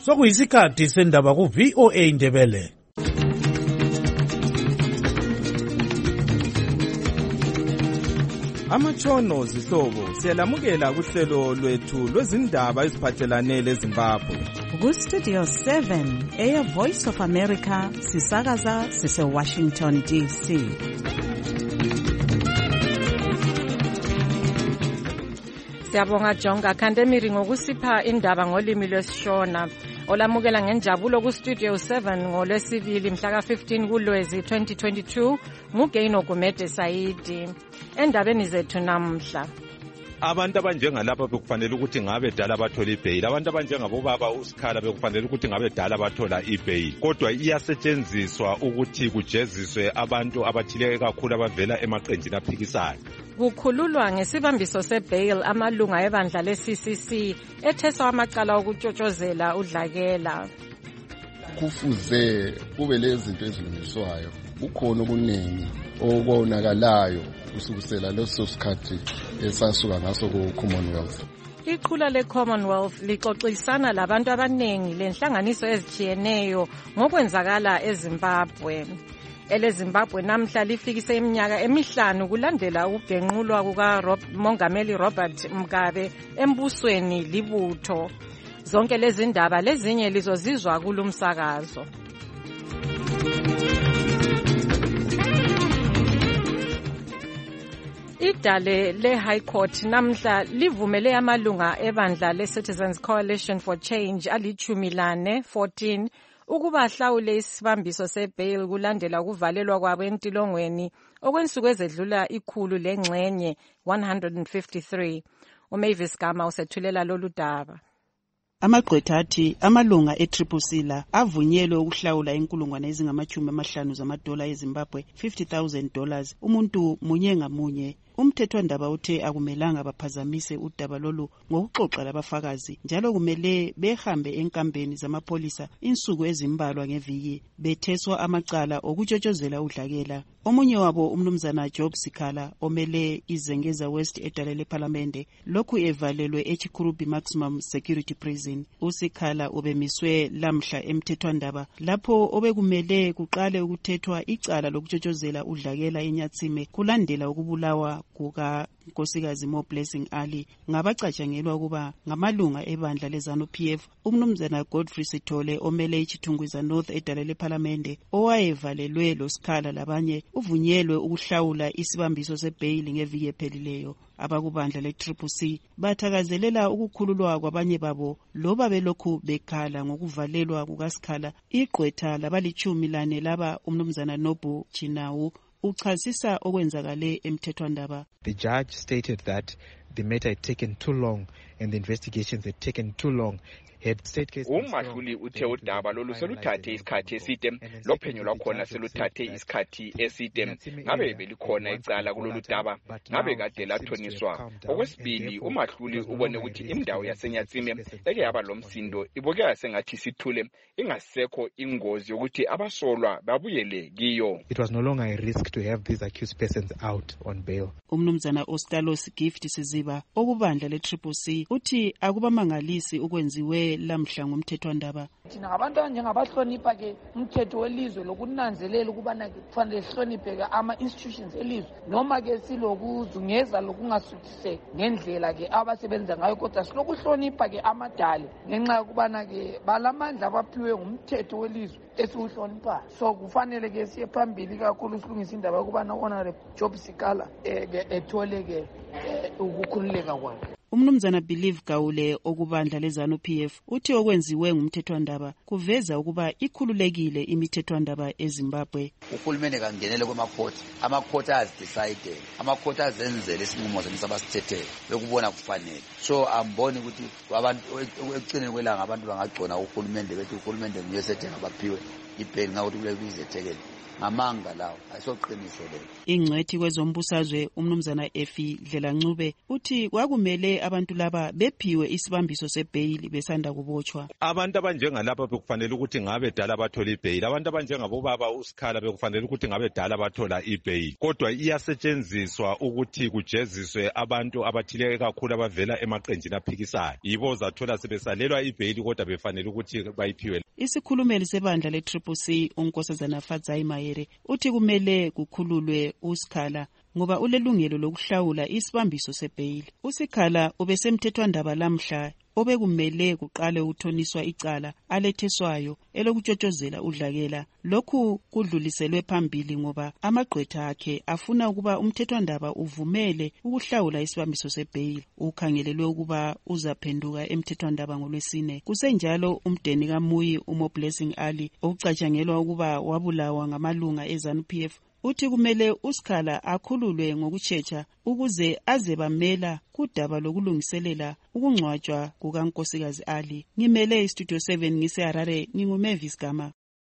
Sokuyisikhathi sendaba ku VOA Indebele. Amatshono zihlobo siyalamukela kuhlelo lwethu lwezindaba eziphathelane leZimbabwe. Ku-Studio 7 Air Voice of America sisakaza sise-Washington DC. Siyabonga Jonga Khandemiri ngokusipha indaba ngolimi lwesiShona. Olamukela ngenjabulo ku-Studio 7 ngolwesibili mhla ka-15 kuLwezi 2022 nguGeino Gumede Saidi. Endabeni zethu namhla, abantu abanjengalapha bekufanele ukuthi ngabe dala bathola ibail, abantu abanjengabobaba uSikhala bekufanele ukuthi ngabe dala bathola ibail, kodwa iyasetshenziswa ukuthi kujeziswe abantu abathile kakhulu abavela emaqenjini aphikisayo. Kukhululwa ngesibambiso sebail amalunga ebandla le-CCC etheswa amacala okutshotshozela udlakela. Kufuze kube lezinto ezilungiswayo, kukhona okuningi okubonakalayo kusukela leso sikhathi esasuka ngaso ku-Commonwealth. Iqhula le-Commonwealth lixoxisana labantu abaningi lenhlanganiso ezitshiyeneyo ngokwenzakala eZimbabwe. EleZimbabwe namhla lifikise iminyaka emihlanu kulandela ukugenqulwa kukaMongameli Robert Mugabe embusweni libutho. Zonke lezi ndaba lezinye lizozizwa kulumsakazo. Idale le-High Court namhla livumele amalunga ebandla le-Citizens Coalition for Change ali-10 14 ukuba ahlawule isibambiso sebail kulandela ukuvalelwa kwabo entilongweni okwensuku ezedlula 100 lengxenye 153. uMavis Gama usethulela lolu daba. Amagqwetha athi amalunga e-CCC la avunyelwe ukuhlawula inkulungwane ezingama-50 zamadola eZimbabwe, $50,000 umuntu munye ngamunye. Umthethwandaba uthe akumelanga baphazamise udaba lolu ngokuxoxa labafakazi, njalo kumele behambe enkambeni zamapholisa insuku ezimbalwa ngeviki betheswa amacala okutshotshozela udlakela. Omunye wabo umnumzana Job Sikhala omele iZengeza West edale leParlamente lokhu evalelwe eChikurubi Maximum Security Prison. uSikhala ubemiswe lamhla emthethwandaba lapho obekumele kuqale ukuthethwa icala lokutshotshozela udlakela eNyatsime kulandela ukubulawa kuka Nkosikazi Mo Blessing Ali ngabacatshangelwa ukuba ngamalunga ebandla leZANU-PF. Umnumzana Godfrey Sithole omele iChitungwiza North edale leParlamente owayevalelwe loSikhala labanye uvunyelwe ukuhlawula isibambiso sebail ngeviki ephelileyo. Abakubandla le-CCC bathakazelela ukukhululwa kwabanye babo loba belokhu bekhala ngokuvalelwa kukaSikhala. Igqwetha labali-10 laba umnumzana Nobu Chinawu uchasisa okwenzakale emthethwandaba. The judge stated that the matter had taken too long and the investigations had taken too long. Umahluli uthe udaba lolu seluthathe isikhathi eside, lophenyo lwakhona seluthathe isikhathi eside. Ngabe belikhona icala kulolu daba, ngabe kade lathoniswa. Okwesibili, umahluli ubone ukuthi indawo yaseNyatsime eke yaba lomsindo ibukeka sengathi sithule, ingasekho ingozi yokuthi abasolwa babuyele kiyo. It was no longer a risk to have these accused persons out on bail. Umnumzana Ostalos Gift Siziba okubandla le-CCC uthi akubamangalisi ukwenziwe lamhla ngomthethwandaba. Thina abantu njengabahlonipha ke umthetho welizwe lokunanzelela ukubana ke kufanele sihloniphe ke ama-institutions elizwe noma ke silokuzungeza lokungasuthiseki ngendlela ke abasebenza ngayo, kodwa silokuhlonipha ke amadale ngenxa yokubana ke balamandla abaphiwe ngumthetho welizwe esiwuhloniphayo. So kufanele ke siye phambili kakhulu silungisa indaba yokubana Honorable Job Sikhala ethole ke ukukhululeka kwakhe. Umnumzana Believe Gawule okubandla leZANU-PF uthi okwenziwe ngumthethwandaba kuveza ukuba ikhululekile imithethwandaba eZimbabwe. Uhulumeni kangenele kwemakhoti, amakhoti azidecide, amakhoti azenzele isinqumo sabasithethe bekubona kufanele. So amboni ukuthi abantu ekucineni kwelanga abantu bangagcona uhulumende bethi uhulumende nguye sethe ngabaphiwe ibail ngakuthi kule bizethekele. ngamanga lawo ayisoqiniso leyo. Ingcwethi kwezombusazwe umnumzana Efi Dlelancube uthi kwakumele abantu laba bephiwe isibambiso sebhayili besanda kubotshwa. Abantu abanjengalapha bekufanele ukuthi ngabe dala bathola ibhayili, abantu abanjengabobaba uSikhala bekufanele ukuthi ngabe dala bathola ibhayili, kodwa iyasetshenziswa ukuthi kujeziswe abantu abathile kakhulu abavela emaqenjini aphikisayo, yibo zathola sebesalelwa ibhayili kodwa befanele ukuthi bayiphiwe. Isikhulumeli sebandla le-CCC uNkosazana Fadzai Mayere uthi kumele kukhululwe uSikhala ngoba ulelungelo lokuhlawula isibambiso sebhayili. uSikhala ubesemthethwandaba lamhla obekumele kuqale ukuthoniswa icala aletheswayo elokutshotshozela udlakela. Lokhu kudluliselwe phambili ngoba amagqwetha akhe afuna ukuba umthethwandaba uvumele ukuhlawula isibambiso sebhayili. Ukhangelelwe ukuba uzaphenduka emthethwandaba ngoLwesine. Kusenjalo umdeni kaMuyi uMoblessing Ali okucatshangelwa ukuba wabulawa ngamalunga eZANU-PF uthi kumele uSikhala akhululwe ngokutshetsha ukuze aze bamela kudaba lokulungiselela ukungcwatshwa kukaNkosikazi Ali. Ngimele iStudio 7 ngiseHarare, nginguMavis Gama.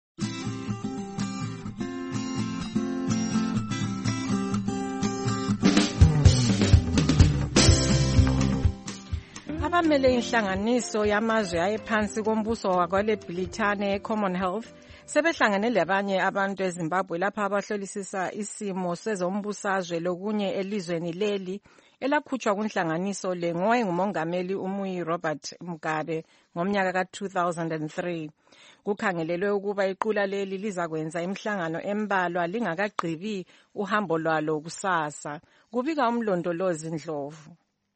Abamele inhlanganiso yamazwe ayephansi kombuso wakwale Britane eCommonwealth sebehlangane labanye abantu eZimbabwe lapha abahlolisisa isimo sezombusazwe lokunye elizweni leli elakhutshwa kunhlanganiso le ngowayengumongameli uMuyi Robert Mugabe ngomnyaka ka-2003. Kukhangelelwe ukuba iqula leli lizakwenza imihlangano embalwa lingakagqibi uhambo lwalo kusasa, kubika umlondolozi Ndlovu.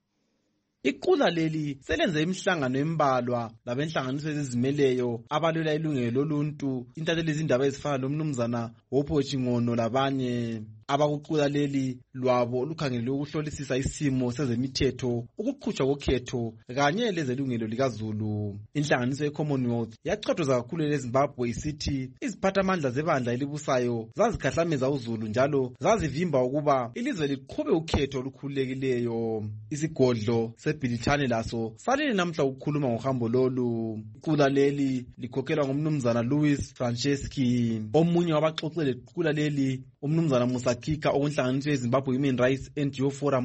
Iqula leli selenze imihlangano embalwa labenhlanganiso ezizimeleyo abalwela ilungelo loluntu, intatheli izindaba ezifana lomnumzana Wophochi Ngono labanye. Abakuqula leli lwabo olukhangelelwe ukuhlolisisa isimo sezemithetho, ukuqhutshwa kokhetho kanye lezelungelo likaZulu. Inhlanganiso yeCommonwealth yachothoza kakhulu leZimbabwe isithi iziphathamandla zebandla elibusayo zazikhahlameza uZulu njalo zazivimba ukuba ilizwe liqhube ukhetho olukhululekileyo. Isigodlo seBritane laso salile namhla ukukhuluma ngohambo lolu. Iqula leli likhokhelwa ngumnumzana Louis Franceschi. Omunye wabaxoxele iqula leli umnumzana Musakika okunhlanganiso yeZimbabwe Human Rights NGO Forum.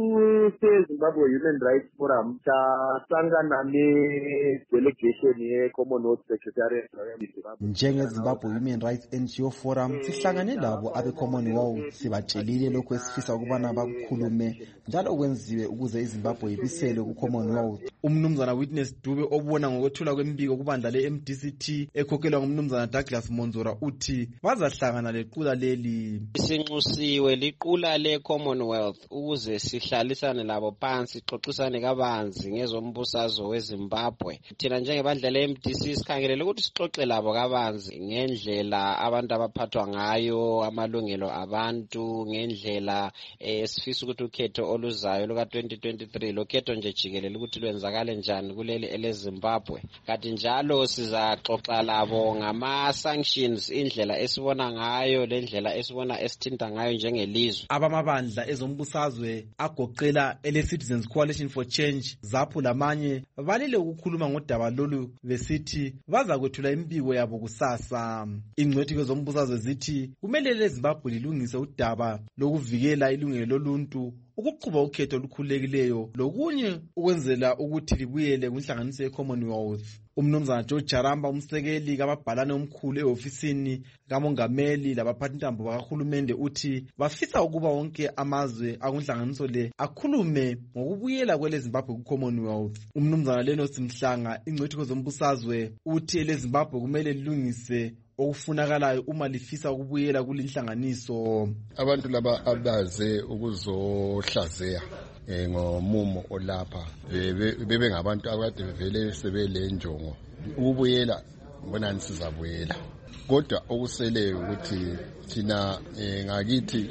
Zimbabwe Human Rights Forum sasangana ne-delegation ye-Commonwealth Secretariat. NjengeZimbabwe Human Rights NGO Forum sihlangane labo abe-Commonwealth sibatshelile lokhu esifisa ukubana bakukhulume njalo kwenziwe ukuze iZimbabwe ibisele ku-Commonwealth. Umnumzana Witness Dube obona ngokwethula kwembiko kubandla le-MDCT ekhokhelwa ngumnumzana Douglas Monzora uthi bazahlangana lequla leli. Sinxusiwe liqula le-Commonwealth ukuze sihlalisane labo phansi sixoxisane kabanzi ngezombusazwe weZimbabwe. Thina njengebandla le-MDC sikhangelele ukuthi sixoxe labo kabanzi ngendlela abantu abaphathwa ngayo, amalungelo abantu, ngendlela sifisa ukuthi ukhetho oluzayo luka-2023 lokhetho nje jikelele ukuthi lwenzakale njani kuleli eleZimbabwe. Kanti njalo sizaxoxa labo ngama-sanctions, indlela esibona ngayo lendlela esibona esithinta ngayo njengelizwe. Abamabandla ezombusazwe agoqela ele-Citizens Coalition for Change, ZAPU lamanye balile ukukhuluma ngodaba lolu besithi baza kwethula impiko yabo kusasa. Ingcwethi kwezombusazwe zithi kumele leZimbabwe lilungise udaba lokuvikela ilungelo loluntu, ukuqhuba ukhetho olukhululekileyo lokunye ukwenzela ukuthi libuyele kwinhlanganiso ye-Commonwealth. Umnumzana George Charamba umsekeli kababhalane omkhulu ehofisini kamongameli labaphathintambo bakahulumende uthi bafisa ukuba wonke amazwe akunhlanganiso le akhulume ngokubuyela kweleZimbabwe ku-Commonwealth. Umnumzana Lenos Mhlanga ingcwethi kwezombusazwe uthi eleZimbabwe kumele lilungise okufunakalayo uma lifisa ukubuyela kulinhlanganiso. Abantu laba abaze ukuzohlazeya ngomumo olapha bebe ngabantu akade bevele sebele njongo ukubuyela, ngibona nisizabuyela, kodwa okuseleyo ukuthi thina ngakithi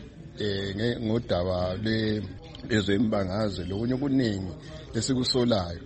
ngodaba lezwembangazwe lokunye kuningi esikusolayo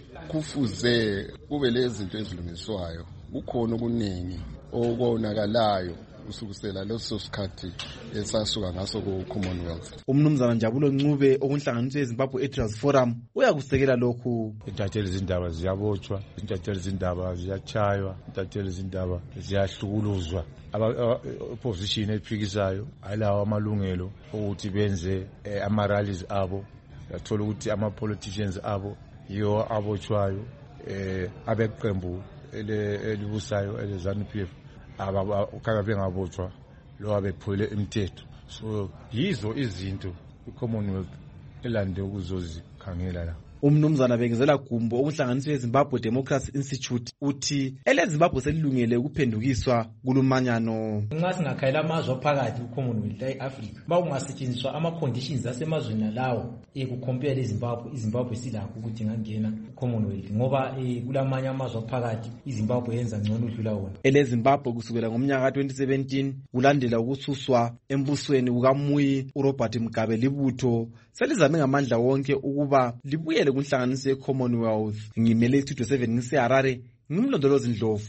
kufuze kube lezinto ezilungiswayo. Kukhona okuningi okonakalayo usukusela leso sikhathi esasuka ngaso ku-Commonwealth. Umnumzana Njabulo Ncube okunhlanganiswe eZimbabwe Editors Forum uyakusekela lokhu. Intatheli zindaba ziyabotshwa, intatheli zindaba ziyachaywa, intatheli zindaba ziyahlukuluzwa. Opposition ephikisayo ayalawo amalungelo ukuthi benze ama-rallies abo. Yathola ukuthi ama-politicians abo yiwo abotshwayo, abeqembu elibusayo ele-ZANU-PF ukhanya bengabotshwa lo abephule imithetho. So yizo izinto i-Commonwealth elande ukuzozikhangela la. Umnumzana Bekezela Gumbo okunhlanganiswe eZimbabwe Democracy Institute uthi eleZimbabwe selilungele ukuphendukiswa kulumanyano. Nxa singakhayela amazwe phakathi ku-Commonwealth e-Africa bakungasetshenziswa ama-conditions asemazweni lawo kucompare iZimbabwe silakho ukuthi ingangena ku-Commonwealth ngoba kulamanye amazwe phakathi iZimbabwe yenza ngcono udlula wona. eleZimbabwe kusukela ngomnyaka ka-2017 kulandela ukususwa embusweni kukaMuyi uRobert Mugabe libutho selizame ngamandla wonke ukuba libuyele kunhlanganiso ye-Commonwealth. Ngimele Studio 7 ngiseHarare, ngimlondolozi Ndlovu.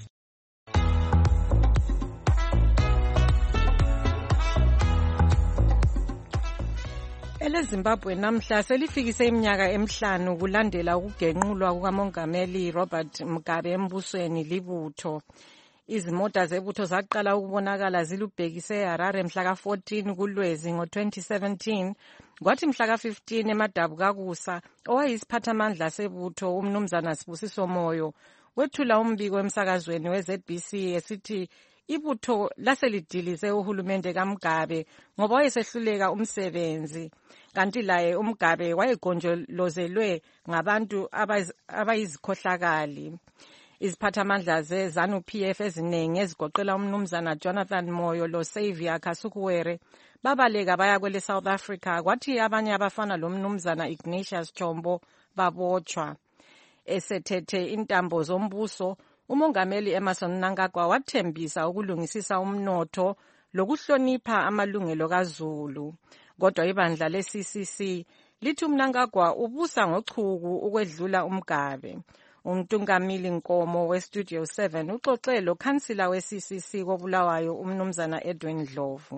eleZimbabwe namhla selifikise iminyaka emihlanu kulandela ukugenqulwa kukamongameli Robert Mugabe embusweni libutho. Izimota zebutho zaqala ukubonakala zilubhekise eHarare mhla ka-14 kuLwezi ngo-2017, kwathi mhla ka-15 eMadabukakusa owayisiphathamandla sebutho umnumzana Sibusiso Moyo wethula umbiko emsakazweni we-ZBC esithi ibutho laselidilize uhulumende kaMugabe ngoba wayesehluleka umsebenzi, kanti laye uMugabe wayegonjolozelwe ngabantu abayizikhohlakali. Iziphathamandla ze-ZANU-PF eziningi ezigoqela umnumzana Jonathan Moyo lo-Xavier Kasukuwere babaleka baya kwele South Africa, kwathi abanye abafana lomnumzana Ignatius Chombo babotshwa. Esethethe intambo zombuso, umongameli Emmerson Mnangagwa wathembisa ukulungisisa umnotho lokuhlonipha amalungelo kaZulu. Kodwa ibandla le-CCC lithi uMnangagwa ubusa ngochuku ukwedlula uMugabe. Umtungamili Nkomo we-Studio 7 uxoxe lo-Khansila we-CCC koBulawayo umnumzana Edwin Ndlovu.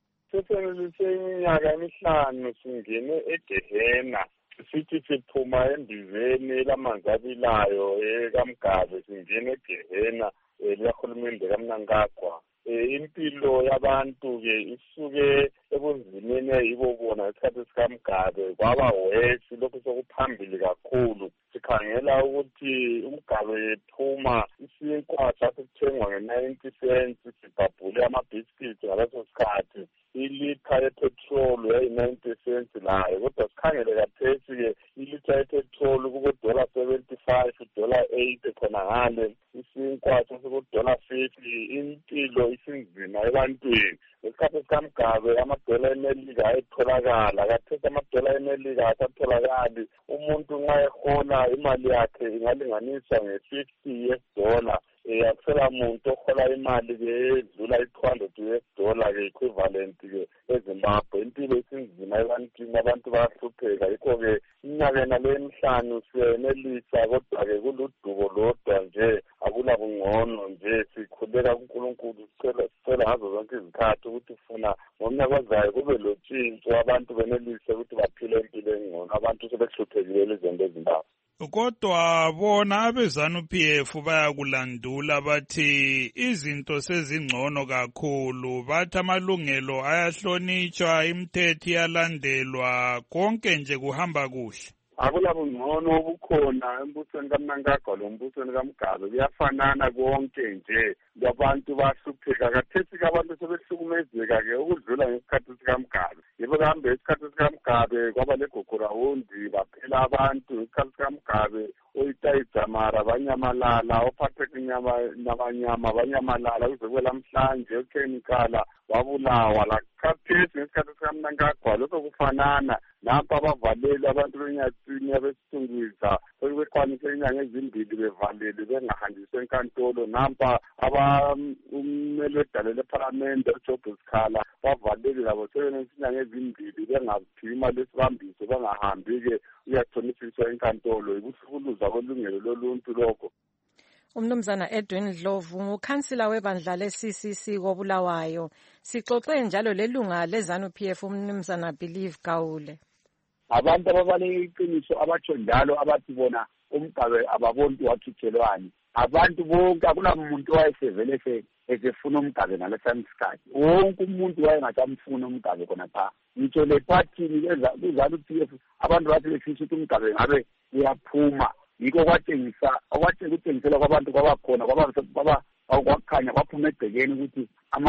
Seseminyaka emihlanu singene eGehena, sithi siphuma embizeni lamanzi abilayo kaMugabe singene eGehena likahulumende kaMnangagwa. Impilo yabantu-ke isuke ebunzimeni yibo bona isikhathi sikaMugabe kwaba wesi, lokhu sokuphambili kakhulu. Sikhangela ukuthi uMugabe yephuma isinkwa sasithengwa nge-90 cents, sibhabhule amabhiskiti ngaleso sikhathi. Ilitha yepetrol yayi-90 cents layo, kodwa sikhangele kathesi-ke ilitha yepetrol kuko-$75, $8 khona ngale, isinkwa sasiku$50. Impilo isinzima ebantwini. Ngesikhathi sikaMugabe amadola eMelika ayetholakala, kathesi amadola eMelika asatholakali. Umuntu nxa ehola imali yakhe ingalinganiswa nge-$50. Akusela muntu ohola imali-ke edlula $200 equivalent-ke eZimbabwe. Impilo isinzima ebantwini, abantu bayahlupheka. Yikho-ke iminyaka le emihlanu siyenelisa, kodwa-ke kuludubo lodwa nje, akula bungcono nje. Sikhuleka kuNkulunkulu sicela ngazo zonke izikhathi ukuthi funa ngomnyaka ozayo kube lotshintsho, abantu benelise ukuthi baphile impilo engcono. Abantu sebehluphekile elizweni leZimbabwe. Kodwa bona abeZANU-PF bayakulandula bathi izinto sezingcono kakhulu, bathi amalungelo ayahlonitshwa, imithetho iyalandelwa, konke nje kuhamba kuhle. Akula bungcono obukhona embusweni kaMnangagwa lombusweni kaMugabe, kuyafanana konke nje. Abantu bahlupheka kathesi, abantu sebehlukumezeka-ke ukudlula ngesikhathi sikaMugabe. Yebo kambe isikhathi sikaMugabe kwaba leGogorawundi baphela abantu. Isikhathi sikaMugabe oitayi Dzamara banyamalala, ophatheka inyama banyamalala, kuze kwelamhlanje uKhemikala wabulawa. Lakhathesi ngesikhathi sikaMnangagwa lokho kufanana. Lapha abavaleli abantu benyathini abesithungiza bekwanise inyanga ezimbili bevaleli bengahanjiswa enkantolo. Nampa ummeli wedale lephalamende uJob Sikhala bavaleli labo sebenesinyanga ezimbili bengaphiwa imali yesibambiso, bengahambi-ke uyathonisiswa enkantolo. Yikuhlukuluza kwelungelo loluntu lokho. Umnumzana Edwin Dlovu ngukhansila webandla le-CCC koBulawayo. Sixoxe njalo lelunga leZANU-PF umnumzana Believe Gawule. Abantu ababalekiniso abatsho njalo abathi bona umgabe ababoni wathuthelwani. Abantu bonke akunamuntu wayesevele esefuna umgabe ngalesami isikhathi. Wonke umuntu wayengasamfuna umgabe khona pha. Ngitsho le party leZANU-PF abantu bathi befisa ukuthi umgabe ngabe uyaphuma. Yiko kwatshengisela kwabantu kwabakhona kwakhanya kwaphuma egcekeni ukuthi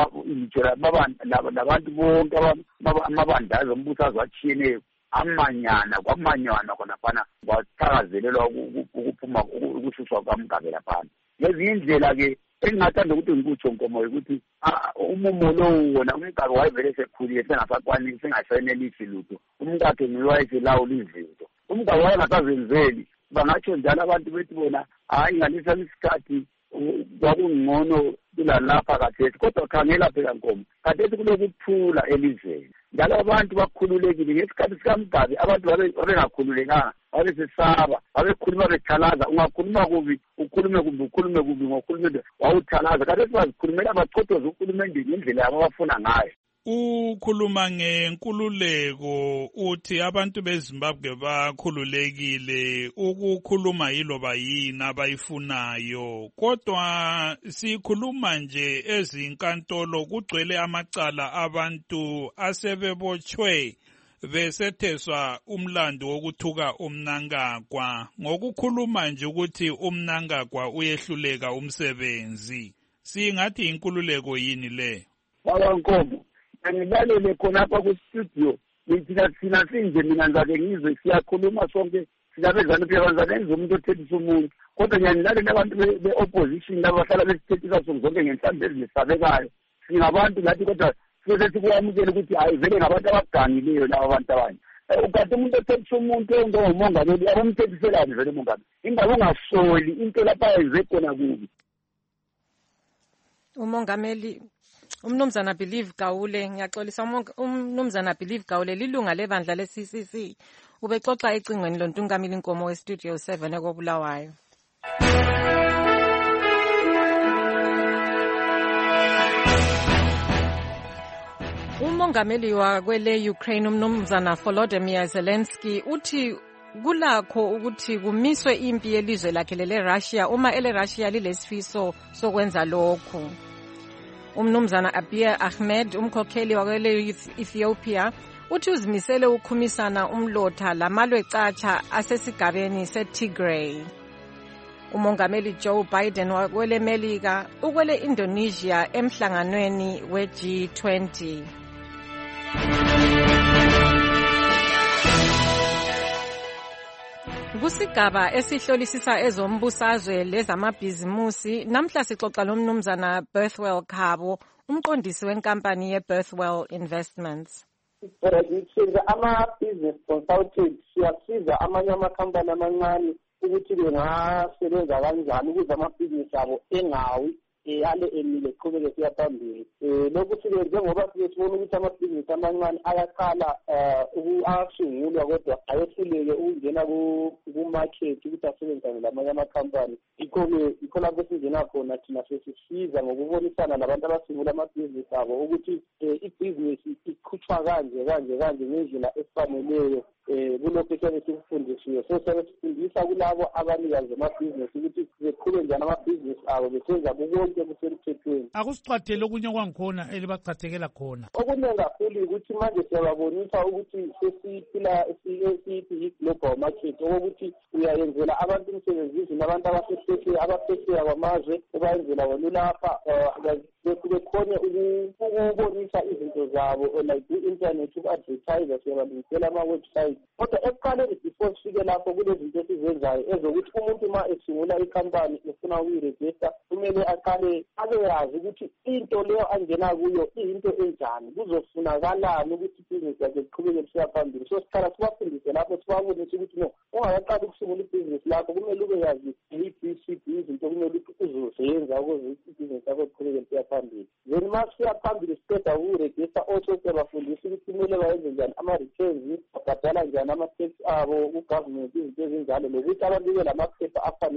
labantu bonke amabandazi ombusazwe atshiyeneyo kwamanyana khona phana kwathakazelelwa ukuphuma ukususwa kwamgabe laphana. Ngezinye indlela-ke engingathanda ukuthi ngikutsho Nkomo ukuthi umumo lowo wona umgabe wayevele sekhulile sengasakwanisi sengasayenelisi lutho. Umkakhe nguye wayeselawula izinto. Umgabe wayengasazenzeli. Bangatsho njalo abantu bethi bona hayi ngalesa isikhathi kwakungcono kulalapha kathesi, kodwa khangela phela Nkomo kathesi kulokuthula elizweni njalo abantu bakhululekile. Ngesikhathi sikamgabe abantu babengakhululekanga, babesesaba, babekhuluma bethalaza. Ungakhuluma kubi ukhulume kubi ngokhulumende wawuthalaza. Kathesi bazikhulumela bachothoza uhulumende ngendlela yabo abafuna ngayo. Ukhuluma ngenkululeko uthi abantu beZimbabwe bakhululekile ukukhuluma yiloba yini abayifunayo, kodwa sikhuluma nje ezinkantolo kugcwele amacala abantu asebebotshwe besetheswa umlando wokuthuka uMnangagwa ngokukhuluma nje ukuthi uMnangagwa uyehluleka umsebenzi. Singathi inkululeko yini le? Baba Nkomo, angilalele khonapha ku-studio thina sinje mina ngizake ngizwe siyakhuluma sonke silabeZANU-PF enza umuntu othethisa umuntu, kodwa ngiyanilalela abantu be-opposition laba bahlala besithethisa sonke zonke ngenhlamvu ezisabekayo. Singabantu lathi kodwa sibe sikwamukela ukuthi hayi vele ngabantu abagangileyo laba abantu abanye. Ukade umuntu othethisa umuntu ongomongameli abamthethiselani vele umongameli? Ingabe ungasoli into lapha yenze khona kubi. Umongameli umnumzana Believe Gawule, ngiyaxolisa umnumzana Believe Gawule lilunga lebandla le-CCC. Ubexoxa ecingweni loNtungamili Nkomo we-Studio 7 koBulawayo. Umongameli wakwele Ukraine umnumzana Volodymyr Zelensky uthi kulakho ukuthi kumiswe impi yelizwe lakhe lele-Russia uma ele-Russia lilesifiso sokwenza lokhu. Umnumzana Abiy Ahmed umkhokheli wakwele Ethiopia uthi uzimisele ukukhumisana umlotha lamalwe catsha asesigabeni seTigray. Umongameli Joe Biden wakwele Melika ukwele Indonesia emhlanganweni we-G20. Kusigaba esihlolisisa ezombusazwe lezamabhizimusi, namhla sixoxa lomnumzana Birthwell Khabo, umqondisi wenkampani ye-Birthwell Investments. Siza ama-business consultants, siyasiza amanye amakhampani amancane ukuthi bengasebenza kanjani ukuze amabhizinisi abo engawi ale emile qhubeke siya phambili. Lokhu sibenze ngoba sibona ukuthi amabhizinisi amancane ayaqala asungulwa kodwa ayehluleke ukungena ku-market ukuthi asebenzane lamanye amakhampani. Yikho lapho singena khona thina sesisiza ngokubonisana nabantu abasungula amabhizinisi abo ukuthi ibhizinisi iqhutshwa kanje ngendlela efaneleyo kulokho esiyabe sikufundisiwe. So siyabe sifundisa kulabo abanikazi amabhizinisi ukuthi beqhube njani amabhizinisi abo besenza konke kusemthethweni. Akusicathele okunye kwangikhona elibacathekela khona. Okunye kakhulu ukuthi manje siyababonisa ukuthi sesiphila i-global market, okokuthi uyayenzela abantu umsebenzi nabantu abaphesheya kwamazwe ubayenzela wena lapha bekhone ukubonisa izinto zabo like ku-internet uku-advertise siyabalungisela ama-website. Kodwa ekuqaleni before sifike lapho kunezinto esizenzayo ezokuthi umuntu ma esungula ikhampani efuna ukuyirejista kumele aqale abeyazi ukuthi into leyo angena kuyo iyinto enjani, kuzofunakalani ukuthi ibhizinisi yakhe liqhubeke lisiya phambili. So siqala sibafundise lapho sibabonise ukuthi no, ungakaqali ukusungula ibhizinisi lakho kumele ube yazi i-BCB izinto kumele ukuthi uzozenza ukuze ibhizinisi yakho liqhubeke lisiya phambili. Then ma siya phambili siqeda ukurejista also siyabafundisa ukuthi kumele bayenze njani ama-returns, babhadala njani ama-tax abo ku-government, izinto ezinjalo, nokuthi abantu bebe lamaphepha afaneleyo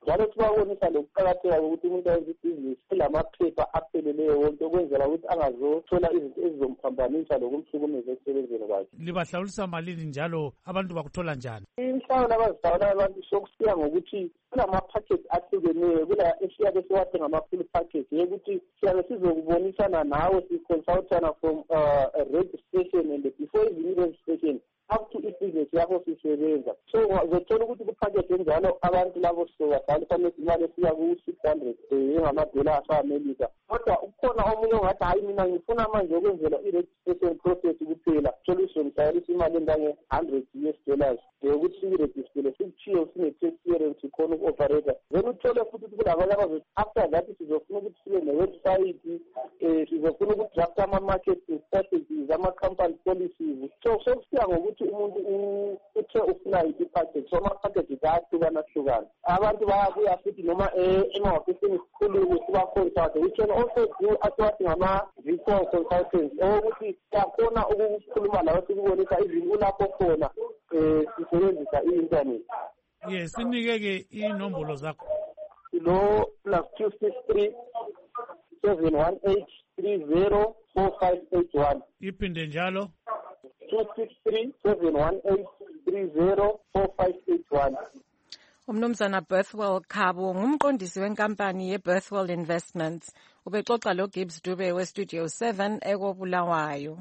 njalo sibabonisa lokuqakatheka kokuthi umuntu ayenze ibhizinisi elamaphepha apheleleyo wonke ukwenzela ukuthi angazothola izinto ezizomphambanisa lokumhlukumeza ekusebenzeni kwakhe. Libahlawulisa malini njalo abantu bakuthola njani? Inhlawulo abazihlawula abantu sokusiya ngokuthi kulama-package ahlukeneyo, kula esiyabe siwathenga ama-full package yokuthi siyabe sizokubonisana nawe siconsultana from a registration and before even registration up to ibhizinesi yakho sisebenza. So uzothola ukuthi kupackage enjalo abantu labo sizobabhalisa imali esiya ku-600 engamadola ase-America. Kodwa ukhona omunye ongathi hayi mina ngifuna manje ukwenzela i-registration process kuphela, thola uzomhlalisa imali engange-$100 yokuthi siyirejistele sikuchiye sine-tax clearance khona uku-operator. Then uthole futhi ukuthi kulabanye abazothi after that sizofuna ukuthi sibe ne-website, sizofuna ukudrafta ama-marketing strategies, ama-company policies. So sokusiya ngokuthi umuntu uthe ufuna i-package. So ama-package ayahlukana. Abantu bayabuya futhi noma emahofisini sikhulume siba-consult. We can also do athi ngama-virtual consultants ukuthi siyakhona ukukhuluma lawo sikubonisa izinto lapho khona sisebenzisa i-internet. Yes, sinike-ke inombolo zakho. Lo +263 718 304581. Iphinde njalo 263 718 304581. Umnumzana Berthwell Khabo ngumqondisi wenkampani ye-Berthwell Investments. Ubexoxa lo Gibbs Dube we-Studio 7 ekobulawayo.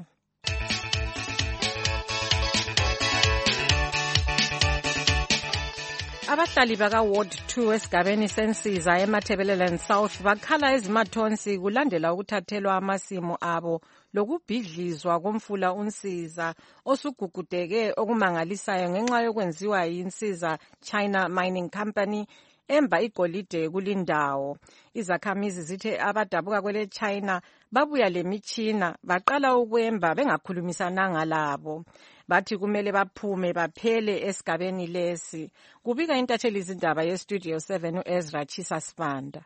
Abahlali baka Ward 2 esigabeni sensiza eMatabeleland South bakhala ezimathonsi kulandela ukuthathelwa amasimu abo lokubhidlizwa komfula uNsiza osugugudeke okumangalisayo ngenxa yokwenziwa yiNsiza China Mining Company emba igolide kulindawo. Izakhamizi zithe abadabuka kwele China babuya lemitshina baqala ukwemba bengakhulumisananga labo. Bathi kumele baphume baphele esigabeni lesi. Kubika intatheli izindaba ye-Studio 7 uEzra Chisasibanda.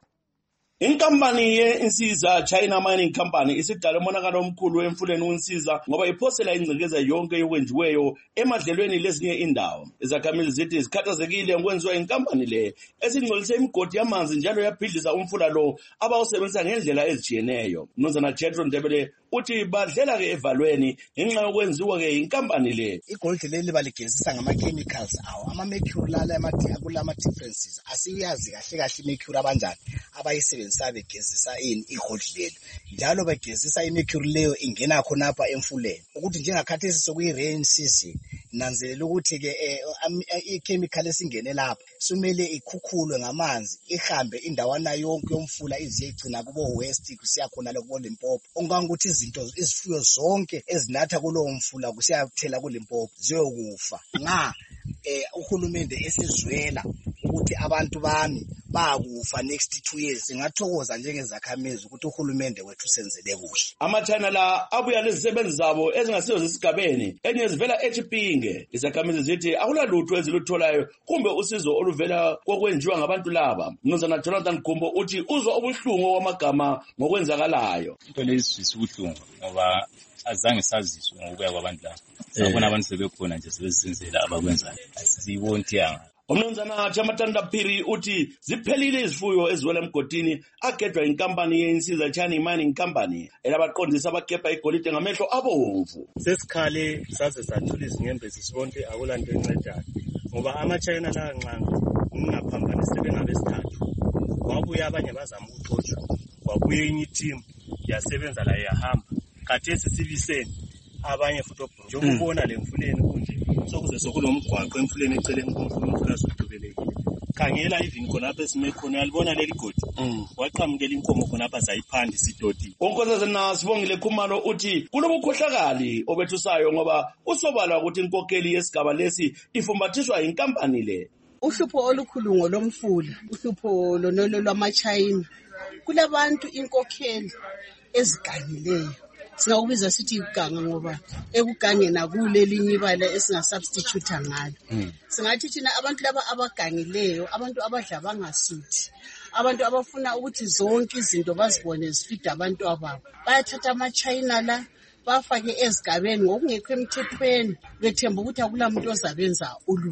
Inkampani ye-Insiza China Mining Company isidala umonakalo omkhulu emfuleni uNsiza ngoba iphosela ingcekeza yonke yokwenziweyo emadlelweni lezinye indawo. Izakhamizi zithi zikhathazekile ngokwenziwa inkampani le esingcolise imigodi yamanzi njalo yabhidliza umfula lo abawusebenzisa ngendlela ezijiyeneyo. Mnumzana Jethro Ndebele uthi badlela ke evalweni ngenxa yokwenziwa ke inkampani le. Igolide leli baligezisa ngama-chemicals awo, ama-mercury kulama differences asiyazi kahle kahle i-mercury abanjani abayisebenzisa begezisa igolide leli, njalo begezisa i-mercury leyo ingena khonapha emfuleni ukuthi njengakhathesi sokuyi-rain season nanzelela ukuthi ke i-chemical esingene lapha sumele ikhukhulwe ngamanzi ihambe indawana yonke yomfula iziyegcina kubo west kusiya khona kubo Limpopo. Ongangokuthi izifuyo zonke ezinatha kulowo mfula kusiyathela kuLimpopo ziyokufa nga uhulumende esizwela ukuthi abantu bami bakufa next 2 years. Ngathokoza njengezakhamizi ukuthi uhulumende wethu senzele kuhle. Ama-China la abuya lezisebenzi zabo ezingasizo zesigabeni enye zivela eChipinge. Izakhamizi zithi akulalutho ezilutholayo kumbe usizo oluvela kokwenziwa ngabantu laba. Mnumzana Jonathan Gumbo uthi uzwa ubuhlungu wamagama ngokwenzakalayo. Into lezizwisa ubuhlungu ngoba azange saziswe ngokubuya kwabantu laba. Sabona abantu sebekhona nje sebezenzela abakwenzayo. Asiboni thiyanga. Umnumzana Chamatanda Phiri uthi ziphelile izifuyo eziwela emgodini agedwa inkampani ye-Insiza China Mining Company elabaqondisa abagebha igolide ngamehlo abomvu. Sesikhale saze sathula izinyembezi sibonke akulanto encedayo ngoba ama-China la nxa ngingaphambanise bengabesithathu wabuya abanye bazama ukuxotshwa wabuya enye iteam yasebenza la yahamba khathesi sibiseni abanye futhi njengokubona le mfuleni kunje sokuze sokunomgwaqo emfuleni eceleni komfula sodubelekile. Khangela even khonapha esime khona yalibona leli godi waqhamukela inkomo khonapha zayiphanda isidoti. Unkosazana Sibongile Khumalo uthi kulobukhohlakali obethusayo ngoba usobala ukuthi inkokheli yesigaba lesi ifumbathiswa inkampani le. Uhlupho olukhulu ngolomfula, uhlupho lonolo lwama-China. Kulabantu inkokheli ezigangileyo. Singakubiza sithi iganga ngoba ekugangeni akulelinye ibala esingasubstitute ngalo. Singathi thina abantu laba abagangileyo, abantu abadla bangasuthi, abantu abafuna ukuthi zonke izinto bazibone zifida abantu ababo. Bayathatha ama-China la bafake ezigabeni ngokungekho emthethweni bethemba ukuthi akula muntu ozabenza ulutho.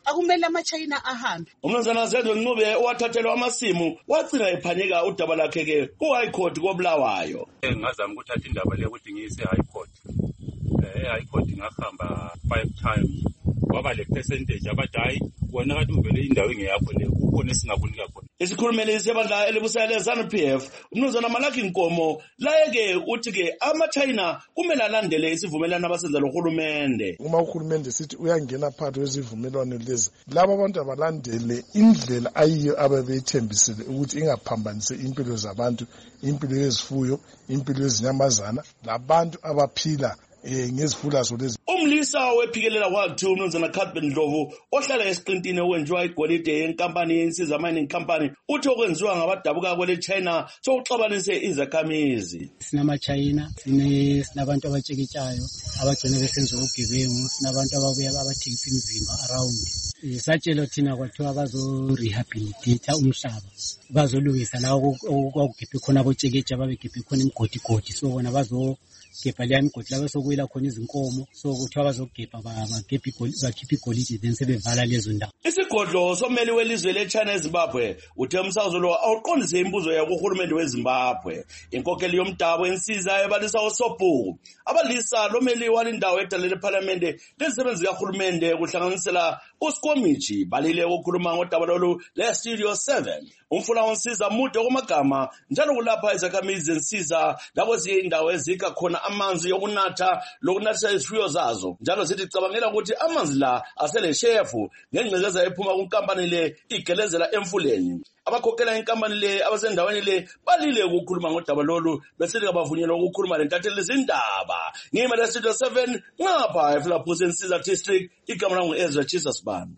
akumele ama-China ahambe. Umnumzana Zenzo Ncube owathathelwa amasimu wagcina ephanyeka udaba lakhe-ke ku-High Court koBulawayo. Ngazama ukuthatha indaba le ukuthi ngiyise e-High Court. E-High Court ngahamba 5 times. Kwaba le percentage abathi hayi wona kathi uvele indawo ingeyakho le kukhona esingakunika khona. Isikhulumeli sebandla elibusayo le-ZANU-PF umnumzana Malaki Nkomo laye-ke uthi-ke ama-China kumele alandele isivumelwano abasenza lohulumende. Uma uhulumende sithi uyangena phakathi kwezivumelwano lezi, laba abantu abalandele indlela ayiyo ababeyithembisile ukuthi ingaphambanise impilo zabantu, impilo yezifuyo, impilo yezinyamazana, labantu abaphila ngezifulazo lezi. Umlisa wephikelela kwakhe umnumzana Cuthbert Ndlovu ohlala esiqintini okwenziwa igolide yenkampani yensiza mining company uthi okwenziwa ngabadabuka kwele China sokuxabanise izakhamizi. Sinama-China, sinabantu abatsheketshayo abagcina besenza ubugebengu, sinabantu ababuya abathengisa imizimba around. Satshelo thina kwathiwa bazo-rehabilitate umhlaba, bazolungisa la okwakugebhe khona abotsheketsha babegebhe khona imigodigodi, so bona bazogebha leya migodi la besokuyela khona izinkomo, so kuthiwa bazogebha bakhiphe igolide then sebevala lezo ndawo. Isigodlo someli welizwe le-China eZimbabwe uthe umsakazo lo awuqondise imbuzo yakho uhulumende weZimbabwe. Inkokheli yomdabu ensiza ebalisa oSobhuku abalisa lomeli walindawo edalele ephalamende lezisebenzi kahulumende kuhlanganisela uSkomichi balile ukukhuluma ngodaba lolu le-Studio 7. Umfula wonsiza mude okumagama njalo kulapha izakhamizi zensiza lapho ziye indawo ezika khona amanzi yokunatha lokunathisa izifuyo zazo. Njalo sithi cabangela ukuthi amanzi la asele shefu ngengcekeza ephuma kunkampani le igelezela emfuleni. Abakhokhela inkampani le abasendaweni le balile ukukhuluma ngodaba lolu besithi abavunyelwa ukukhuluma lentatheli izindaba. Ngima le-Studio 7 ngapha eFlaphusi Nsiza District, igama langu Ezra Jesus Band.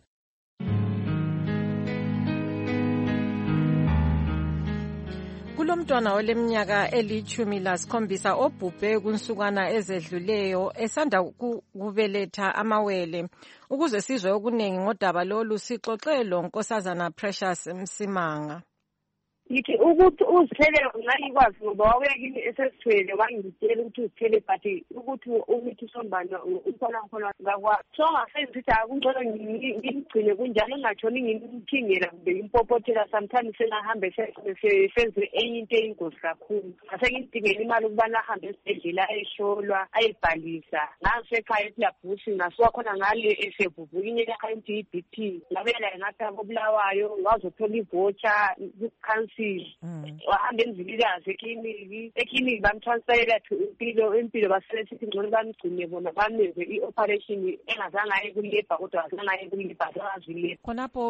Kulomntwana oleminyaka eli-17 obhubhe kunsukwana ezedluleyo esanda kubeletha amawele. Ukuze sizwe okuningi ngodaba lolu sixoxe lo Nkosazana Precious Msimanga. Ngithi ukuthi uzithele ngayikwazi ngoba wawuyakini esesithwele wangitshela ukuthi uzithele but ukuthi sombana umkhona ngakwa so ngasenza ukuthi akungcono ngimgcine kunjalo ngatshoni ngimthingela kumbe impopothela sometimes sengahambe senze enye into eyingozi kakhulu asengidingela imali ukubana ahambe esibhedlela ayehlolwa ayebhalisa ngasekhaya esilabhusi ngasuka khona ngale esevuvuka inyeke yakhe i-BP ngabela ngathi koBulawayo wazothola ivoucher ku-council wahamba emzilikazi ekliniki bamtransferela impilo basesithi ngcono bamgcine bona bamenze i-operation engazange aye kulebha kodwa azange aye kulebha azazilebha. Khonapho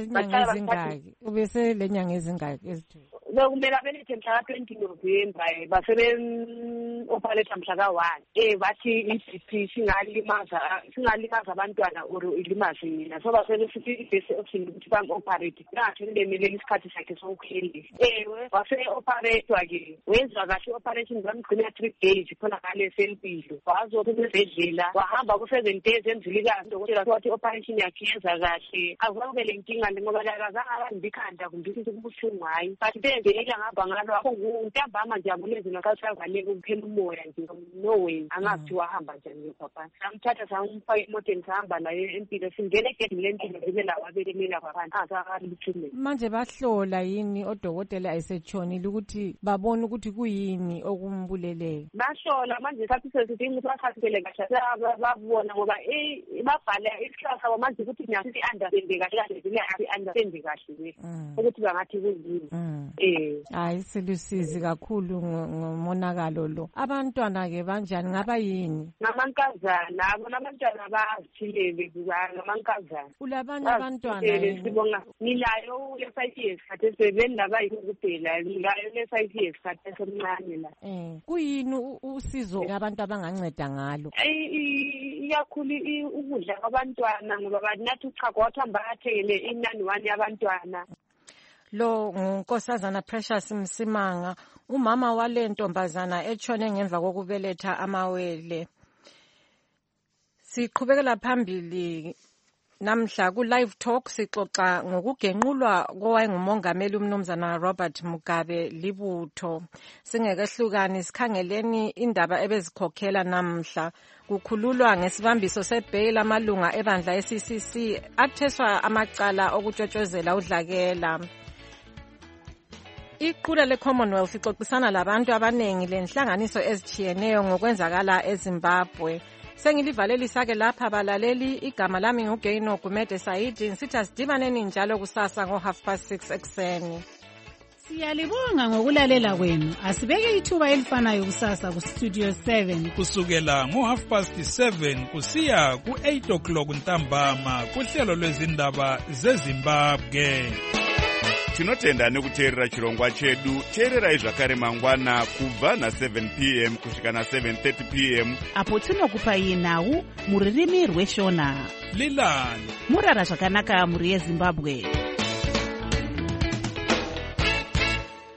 ubeselenyanga ezingaki ezithile? Kumele abelethe mhla ka-20 November basebe-operate mhla ka-1 bathi i-BP singalimaza abantwana or ilimaze mina so basebesithi i-best option ukuthi bam-operate ngathini bemelela isikhathi sakhe sokukheli. Wase-operate-wa-ke wenza kahle i-operation bamgcina 3 days khona ngale sempilo wazothi esibhedlela wahamba ku-7 days emzilikazi dokotela wathi i-operation yakhe yenza kahle akubele nkinga ngoba akazange abambe ikhanda kumbe ukuthi kubuhlungu hayi but bengeke ngahamba ngalo akho ntambama nje ambulezi nakasavaleke ukuphela umoya nje no way angathi wahamba njani papa samthatha samfaka emotweni sahamba naye empilo singene egedini lempilo zibe lawo abelemela kwabantu asakalithumela. Manje bahlola yini odokotela ayisetshonile ukuthi babone ukuthi kuyini okumbuleleyo? Bahlola manje sathi sesithi ukuthi basathele kahle babona ngoba babhala isihlahla sabo manje ukuthi ngiyasithi understand kahle zile understand kahle ukuthi bangathi kuyini. Hayi silusizi kakhulu ngomonakalo lo. Abantwana-ke banjani ngaba yini? Ngamankazana abona abantwana abazithilele ngamankazana. Ulabanye abantwana? Sibonga ngilayo le-5 years kade sebendaba kuphela ngilayo le-5 years kade semncane la. Kuyini usizo abantu abanganceda ngalo? Iyakhulu ukudla kwabantwana ngoba banathi uchago wathamba athele inani 1 yabantwana. Lo Nkosazana Precious Msimanga umama wale ntombazana etshone ngemva kokubeletha amawele. Siqhubekela phambili Namhla ku-Live Talk sixoxa ngokugenqulwa kowayengumongameli umnumzana Robert Mugabe libutho. Singekehlukani sikhangeleni indaba ebezikhokhela namhla. Kukhululwa ngesibambiso sebail amalunga ebandla ye-CCC atheswa amacala okutshotshozela udlakela. Iqula le-Commonwealth ixoxisana labantu abanengi lenhlanganiso ezitshiyeneyo ngokwenzakala eZimbabwe. Sengilivalelisa ke lapha balaleli, igama lami nguGaino Gumede Saidi, nsithi asidibaneni njalo kusasa ngo6:30 ekseni. Siyalibonga ngokulalela kwenu. Asibeke ithuba elifanayo kusasa ku-Studio 7 kusukela ngo7:30 kusiya ku8 o'clock ntambama kuhlelo lwezindaba zeZimbabwe. Tinotenda nekuteerera chirongwa chedu. Teererai zvakare mangwana kubva na7 p.m. kusvika na7:30 p.m. apo tinokupai nhau mururimi rweshona. Lilani murara zvakanaka muri yeZimbabwe.